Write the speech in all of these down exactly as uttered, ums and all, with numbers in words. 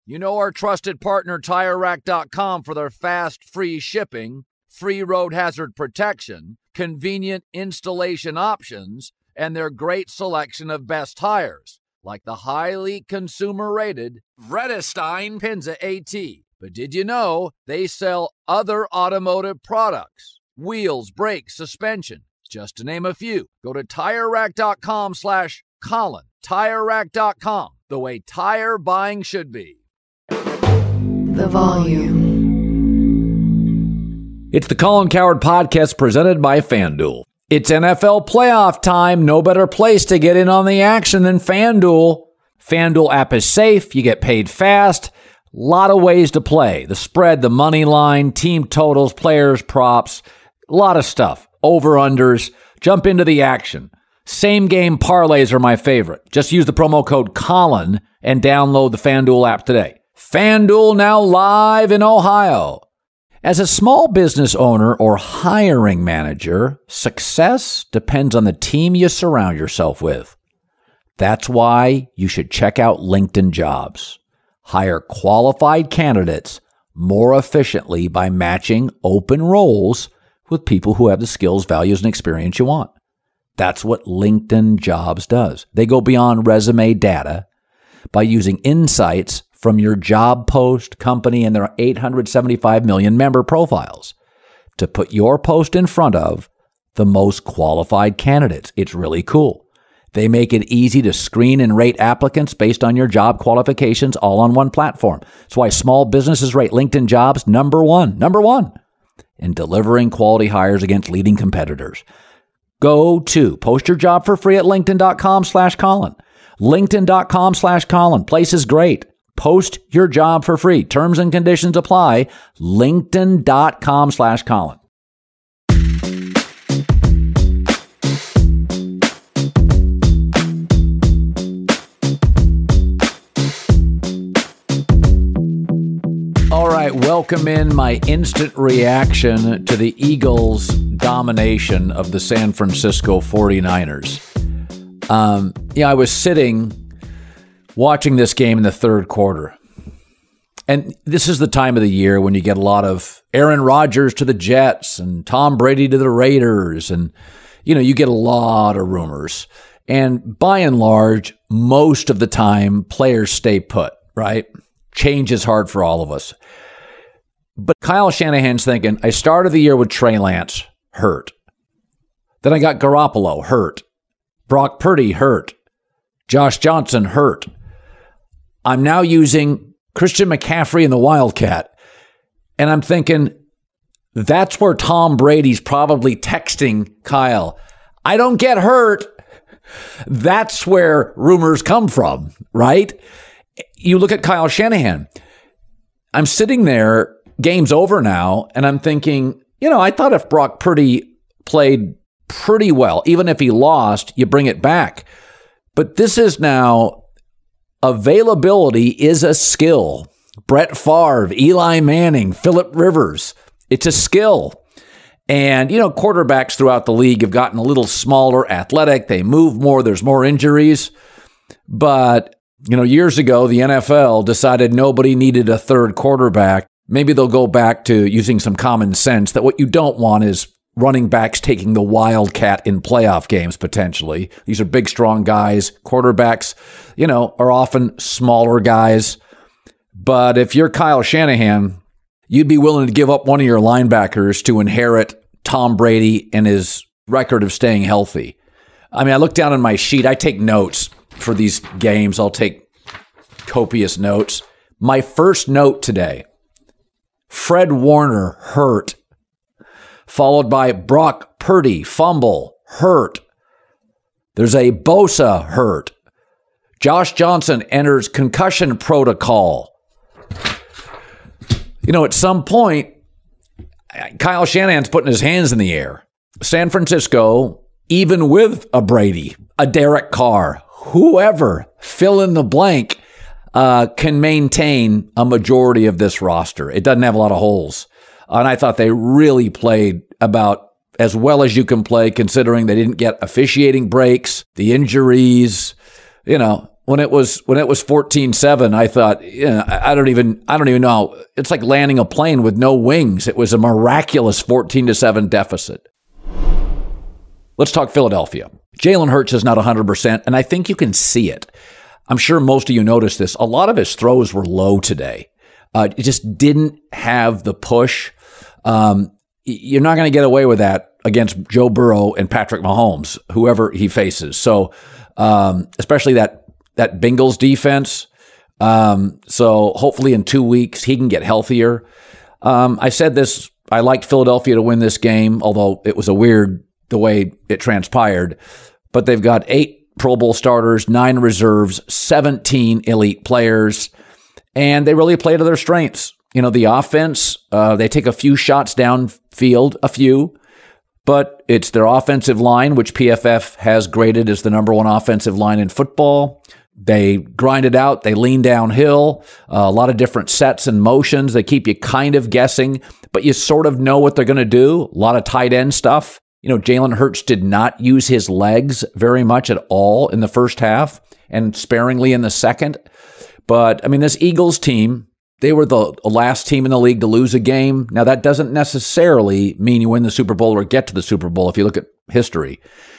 You know our trusted partner Tire Rack dot com for their fast, free shipping, free road hazard protection, convenient installation options, and their great selection of best tires, like the highly consumer-rated Vredestein Pinza AT. But did you know they sell other automotive products? Wheels, brakes, suspension, just to name a few. Go to Tire Rack dot com slash Colin. Tire Rack dot com, the way tire buying should be. The volume. It's the Colin Cowherd Podcast presented by FanDuel. It's N F L playoff time. No better place to get in on the action than FanDuel. FanDuel app is safe. You get paid fast. A lot of ways to play. The spread, the money line, team totals, players, props. A lot of stuff. Over-unders. Jump into the action. Same game parlays are my favorite. Just use the promo code Colin and download the FanDuel app today. FanDuel now live in Ohio. As a small business owner or hiring manager, success depends on the team you surround yourself with. That's why you should check out LinkedIn Jobs. Hire qualified candidates more efficiently by matching open roles with people who have the skills, values, and experience you want. That's what LinkedIn Jobs does. They go beyond resume data by using insights from your job post, company, and their eight hundred seventy-five million member profiles to put your post in front of the most qualified candidates. It's really cool. They make it easy to screen and rate applicants based on your job qualifications all on one platform. That's why small businesses rate LinkedIn Jobs number one, number one in delivering quality hires against leading competitors. Go to post your job for free at linkedin.com slash Colin. LinkedIn.com slash Colin. Place is great. Post your job for free. Terms and conditions apply. LinkedIn.com slash Colin. All right, welcome in my instant reaction to the Eagles' domination of the San Francisco forty-niners. Um, yeah, I was sitting watching this game in the third quarter. And this is the time of the year when you get a lot of Aaron Rodgers to the Jets and Tom Brady to the Raiders. And, you know, you get a lot of rumors. And by and large, most of the time, players stay put, right? Change is hard for all of us. But Kyle Shanahan's thinking, I started the year with Trey Lance, hurt. Then I got Garoppolo, hurt. Brock Purdy, hurt. Josh Johnson, hurt. I'm now using Christian McCaffrey and the Wildcat. And I'm thinking, that's where Tom Brady's probably texting Kyle, I don't get hurt. That's where rumors come from, right? You look at Kyle Shanahan. I'm sitting there, game's over now, and I'm thinking, you know, I thought if Brock Purdy played pretty well, even if he lost, you bring it back. But this is now, availability is a skill. Brett Favre, Eli Manning, Phillip Rivers. It's a skill. And, you know, quarterbacks throughout the league have gotten a little smaller, athletic. They move more. There's more injuries. But, you know, years ago, the N F L decided nobody needed a third quarterback. Maybe they'll go back to using some common sense that what you don't want is running backs taking the Wildcat in playoff games, potentially. These are big, strong guys. Quarterbacks, you know, are often smaller guys. But if you're Kyle Shanahan, you'd be willing to give up one of your linebackers to inherit Tom Brady and his record of staying healthy. I mean, I look down on my sheet. I take notes for these games. I'll take copious notes. My first note today, Fred Warner, hurt. Followed by Brock Purdy, fumble, hurt. There's a Bosa, hurt. Josh Johnson enters concussion protocol. You know, at some point, Kyle Shanahan's putting his hands in the air. San Francisco, even with a Brady, a Derek Carr, whoever, fill in the blank, uh, can maintain a majority of this roster. It doesn't have a lot of holes. And I thought they really played about as well as you can play, considering they didn't get officiating breaks, the injuries. You know, when it was when it was fourteen seven, I thought, you know, I don't even I don't even know. It's like landing a plane with no wings. It was a miraculous fourteen to seven deficit. Let's talk Philadelphia. Jalen Hurts is not one hundred percent, and I think you can see it. I'm sure most of you noticed this. A lot of his throws were low today. Uh, it just didn't have the push. Um, you're not going to get away with that against Joe Burrow and Patrick Mahomes, whoever he faces. So, um, especially that that Bengals defense. Um, so hopefully in two weeks he can get healthier. Um, I said this. I liked Philadelphia to win this game, although it was a weird the way it transpired. But they've got eight Pro Bowl starters, nine reserves, seventeen elite players, and they really play to their strengths. You know, the offense, uh, they take a few shots downfield, a few, but it's their offensive line, which P F F has graded as the number one offensive line in football. They grind it out. They lean downhill, uh, a lot of different sets and motions. They keep you kind of guessing, but you sort of know what they're going to do. A lot of tight end stuff. You know, Jalen Hurts did not use his legs very much at all in the first half and sparingly in the second. But, I mean, this Eagles team, they were the last team in the league to lose a game. Now, that doesn't necessarily mean you win the Super Bowl or get to the Super Bowl if you look at history.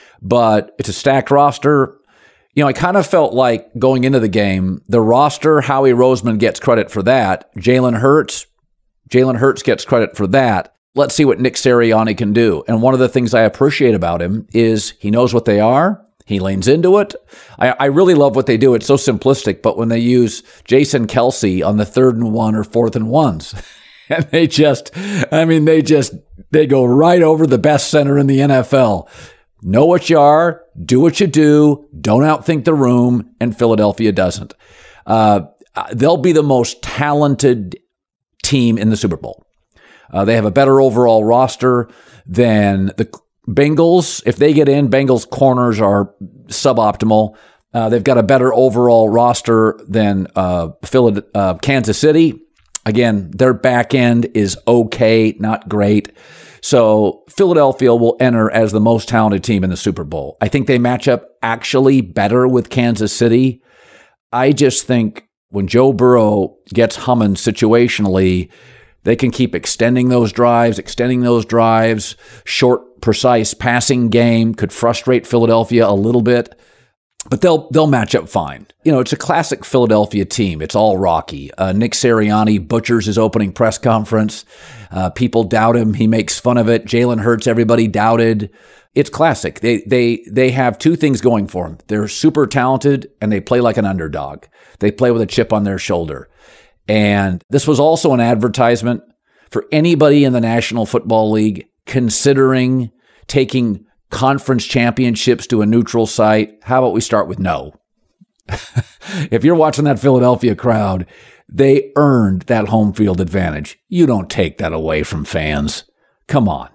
But it's a stacked roster. You know, I kind of felt like going into the game, the roster, Howie Roseman gets credit for that. Jalen Hurts, Jalen Hurts gets credit for that. Let's see what Nick Sirianni can do. And one of the things I appreciate about him is he knows what they are. He leans into it. I, I really love what they do. It's so simplistic, but when they use Jason Kelce on the third and one or fourth and ones, and they just, I mean, they just, they go right over the best center in the N F L. Know what you are, do what you do, don't outthink the room, and Philadelphia doesn't. Uh, they'll be the most talented team in the Super Bowl. Uh, they have a better overall roster than the Bengals. If they get in, Bengals corners are suboptimal. Uh, they've got a better overall roster than uh, Philadelphia, uh, Kansas City. Again, their back end is okay, not great. So Philadelphia will enter as the most talented team in the Super Bowl. I think they match up actually better with Kansas City. I just think when Joe Burrow gets humming situationally, they can keep extending those drives, extending those drives. Short, precise passing game could frustrate Philadelphia a little bit, but they'll they'll match up fine. You know, it's a classic Philadelphia team. It's all Rocky. Uh, Nick Sirianni butchers his opening press conference. Uh, people doubt him. He makes fun of it. Jalen Hurts, everybody doubted. It's classic. They they they have two things going for them. They're super talented, and they play like an underdog. They play with a chip on their shoulder. And this was also an advertisement for anybody in the National Football League considering taking conference championships to a neutral site. How about we start with no? If you're watching that Philadelphia crowd, they earned that home field advantage. You don't take that away from fans. Come on.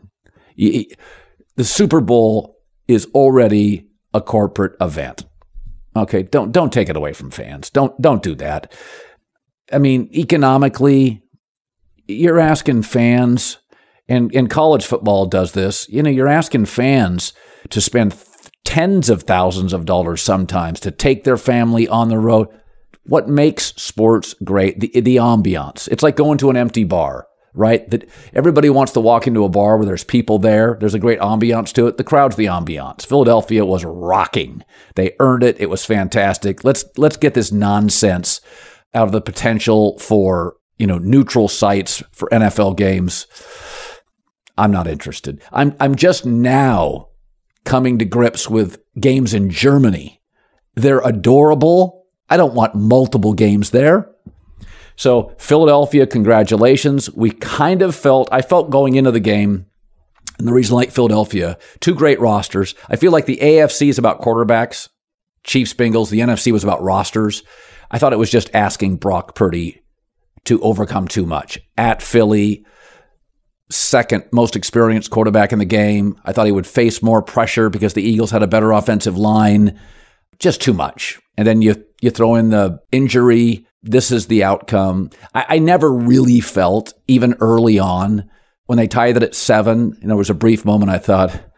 The Super Bowl is already a corporate event. Okay, don't don't take it away from fans. Don't don't do that. I mean, economically, you're asking fans, and, and college football does this, you know, you're asking fans to spend tens of thousands of dollars sometimes to take their family on the road. What makes sports great? The, the ambiance. It's like going to an empty bar, right? That everybody wants to walk into a bar where there's people there. There's a great ambiance to it. The crowd's the ambiance. Philadelphia was rocking. They earned it. It was fantastic. Let's let's get this nonsense out of the potential for, you know, neutral sites for N F L games. I'm not interested. I'm I'm just now coming to grips with games in Germany. They're adorable. I don't want multiple games there. So Philadelphia, congratulations. We kind of felt, I felt going into the game, and the reason I like Philadelphia, two great rosters. I feel like the A F C is about quarterbacks, Chiefs, Bengals. The N F C was about rosters. I thought it was just asking Brock Purdy to overcome too much. At Philly, second most experienced quarterback in the game. I thought he would face more pressure because the Eagles had a better offensive line. Just too much. And then you you throw in the injury. This is the outcome. I, I never really felt, even early on, when they tied it at seven, and there was a brief moment I thought,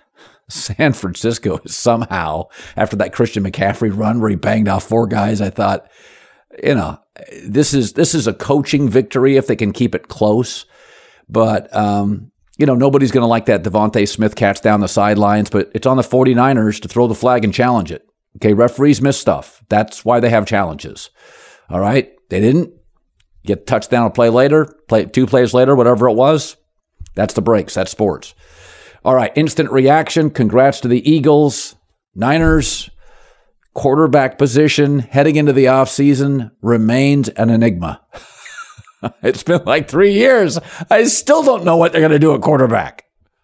San Francisco is somehow, after that Christian McCaffrey run where he banged off four guys, I thought, you know, this is this is a coaching victory if they can keep it close. But, um, you know, nobody's going to like that Devontae Smith catch down the sidelines, but it's on the 49ers to throw the flag and challenge it. Okay, referees miss stuff. That's why they have challenges. All right, they didn't get a touchdown a play later, play two plays later, whatever it was. That's the breaks. That's sports. All right, instant reaction. Congrats to the Eagles. Niners, quarterback position heading into the offseason remains an enigma. It's been like three years. I still don't know what they're going to do at quarterback.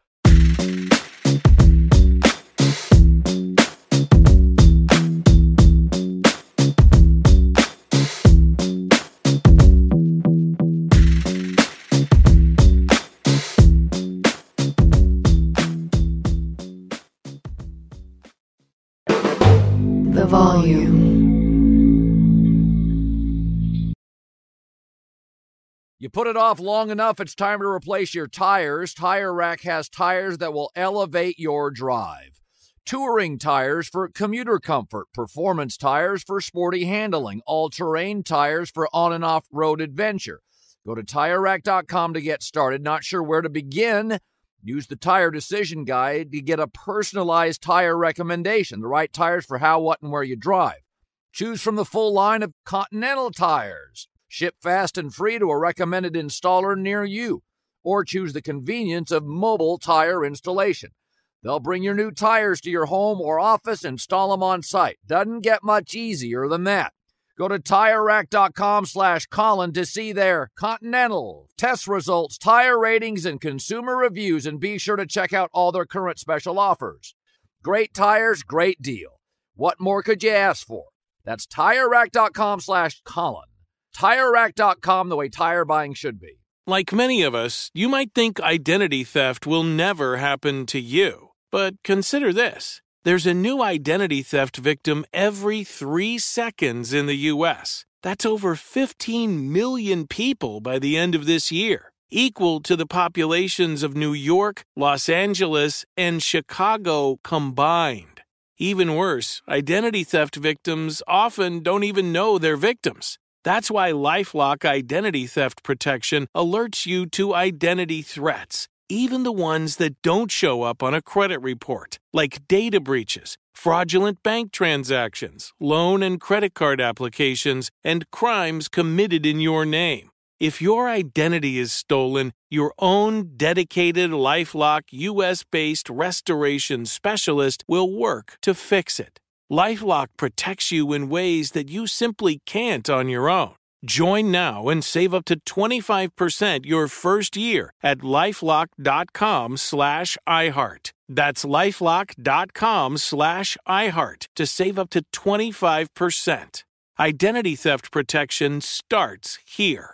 The volume. You put it off long enough, it's time to replace your tires. Tire Rack has tires that will elevate your drive. Touring tires for commuter comfort, performance tires for sporty handling, all-terrain tires for on and off-road adventure. Go to Tire Rack dot com to get started. Not sure where to begin? Use the Tire Decision Guide to get a personalized tire recommendation, the right tires for how, what, and where you drive. Choose from the full line of Continental tires. Ship fast and free to a recommended installer near you. Or choose the convenience of mobile tire installation. They'll bring your new tires to your home or office, install them on site. Doesn't get much easier than that. Go to Tire Rack dot com slash Colin to see their Continental test results, tire ratings, and consumer reviews, and be sure to check out all their current special offers. Great tires, great deal. What more could you ask for? That's Tire Rack dot com slash Colin. Tire Rack dot com, the way tire buying should be. Like many of us, you might think identity theft will never happen to you. But consider this. There's a new identity theft victim every three seconds in the U S. That's over fifteen million people by the end of this year, equal to the populations of New York, Los Angeles, and Chicago combined. Even worse, identity theft victims often don't even know they're victims. That's why LifeLock Identity Theft Protection alerts you to identity threats, even the ones that don't show up on a credit report, like data breaches, fraudulent bank transactions, loan and credit card applications, and crimes committed in your name. If your identity is stolen, your own dedicated LifeLock U S-based restoration specialist will work to fix it. LifeLock protects you in ways that you simply can't on your own. Join now and save up to twenty-five percent your first year at LifeLock dot com slash iHeart. That's LifeLock dot com slash iHeart to save up to twenty-five percent. Identity theft protection starts here.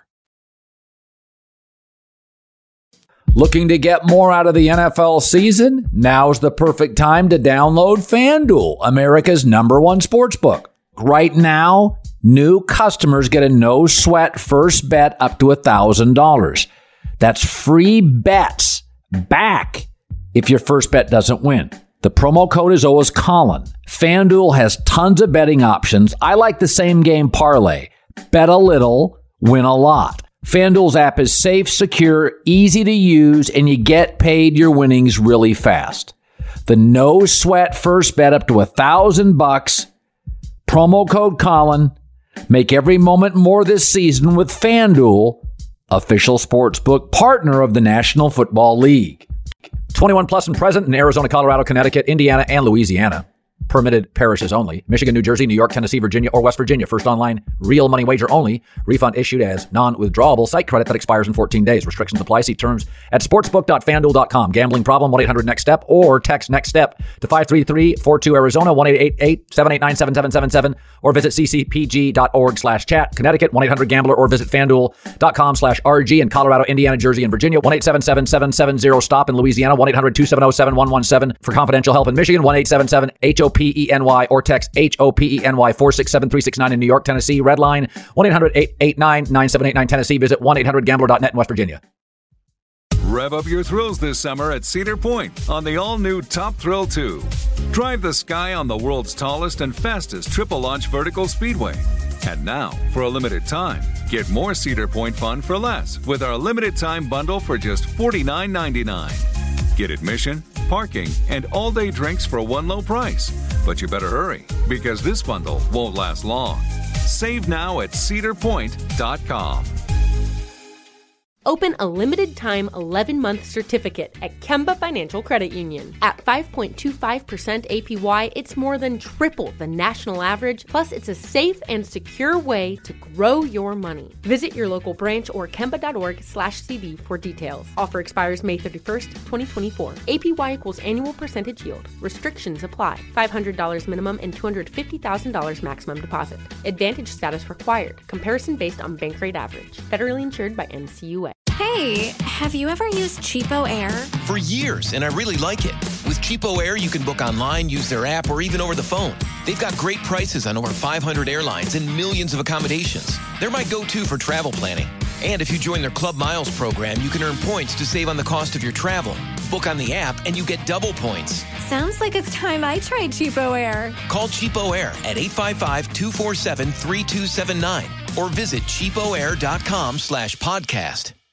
Looking to get more out of the N F L season? Now's the perfect time to download FanDuel, America's number one sportsbook. Right now, new customers get a no-sweat first bet up to one thousand dollars. That's free bets back if your first bet doesn't win. The promo code is always Colin. FanDuel has tons of betting options. I like the same game parlay. Bet a little, win a lot. FanDuel's app is safe, secure, easy to use, and you get paid your winnings really fast. The no-sweat first bet up to one thousand bucks. Promo code Colin. Make every moment more this season with FanDuel, official sportsbook partner of the National Football League. twenty-one plus and present in Arizona, Colorado, Connecticut, Indiana, and Louisiana. Permitted parishes only. Michigan, New Jersey, New York, Tennessee, Virginia, or West Virginia. First online, real money wager only. Refund issued as non-withdrawable site credit that expires in fourteen days. Restrictions apply. See terms at sportsbook dot fan duel dot com. Gambling problem? one eight hundred next step or text NEXT STEP to five three three four two Arizona, one eight eight eight seven eight nine seven seven seven seven, or visit c c p g dot org slash chat. Connecticut, one eight hundred gambler, or visit fan duel dot com slash r g. In Colorado, Indiana, Jersey, and Virginia, one eight seven seven seven seven zero stop. In Louisiana, one eight hundred two seven zero seven one one seven. For confidential help in Michigan, one eight seven seven H O P E N Y or text H O P E N Y four six seven three six nine. In New York, Tennessee, Redline, one eight hundred eight eight nine nine seven eight nine. Tennessee, visit one eight hundred gambler dot net in West Virginia. Rev up your thrills this summer at Cedar Point on the all-new Top Thrill two. Drive the sky on the world's tallest and fastest triple-launch vertical speedway. And now, for a limited time, get more Cedar Point fun for less with our limited-time bundle for just forty-nine ninety-nine. Get admission, parking, and all-day drinks for one low price. But you better hurry, because this bundle won't last long. Save now at cedar point dot com. Open a limited-time eleven-month certificate at Kemba Financial Credit Union. At five point two five percent A P Y, it's more than triple the national average, plus it's a safe and secure way to grow your money. Visit your local branch or kemba.org slash CD for details. Offer expires May thirty-first, twenty twenty-four. A P Y equals annual percentage yield. Restrictions apply. five hundred dollars minimum and two hundred fifty thousand dollars maximum deposit. Advantage status required. Comparison based on bank rate average. Federally insured by N C U A. Hey, have you ever used Cheapo Air? For years, and I really like it. With Cheapo Air, you can book online, use their app, or even over the phone. They've got great prices on over five hundred airlines and millions of accommodations. They're my go-to for travel planning. And if you join their Club Miles program, you can earn points to save on the cost of your travel. Book on the app, and you get double points. Sounds like it's time I tried Cheapo Air. Call Cheapo Air at eight five five, two four seven, three two seven nine or visit cheapoair.com slash podcast.